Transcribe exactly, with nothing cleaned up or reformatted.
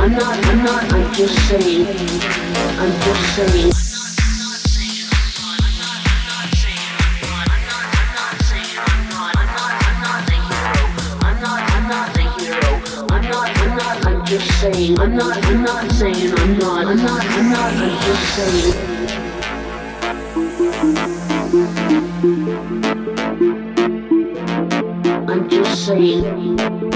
I'm not, I'm not, I'm just saying. I'm just saying. I'm just saying, I'm not, I'm not saying I'm not, I'm not, I'm not, I'm just saying. I'm just saying.